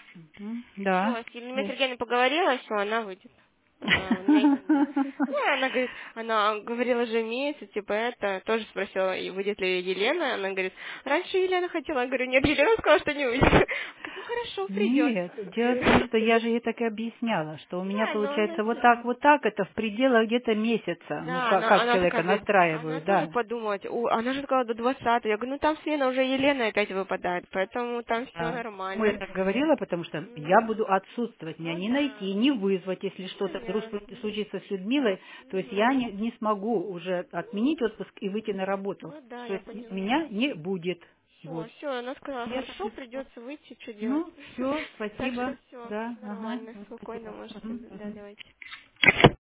Да. Все, с Еленой Сергеевной поговорила, все, она выйдет. Месяц. Ну, она говорит, она говорила же месяц, типа это, тоже спросила, и выйдет ли Елена, она говорит, раньше Елена хотела, я говорю, нет, Елена сказала, что не выйдет. Я говорю, ну хорошо, придет. Нет, дело в том, что я же ей так и объясняла, что у меня Да, но она получается типа... вот так, это в пределах где-то месяца. Ну, Да, как она человека такая говорит, она настраивают, тоже да. подумала, она же сказала до 20-го. Я говорю, ну там смена уже Елена опять выпадает, поэтому там все А, почему я нормально. так говорила? Потому что я буду отсутствовать, меня Ну не найти, да, не вызвать, если что-то вдруг понятно. случится с Людмилой, то есть я не смогу уже отменить отпуск и выйти на работу. Ну да, То я есть поняла. меня не будет. Все, Вот. все, она сказала, Я так хорошо, и скажу. придется выйти, что делать. Ну, все, Так что спасибо. все, Да, ага, нормально, ну, спокойно спасибо. можете, Мгм, да, мгм. давайте.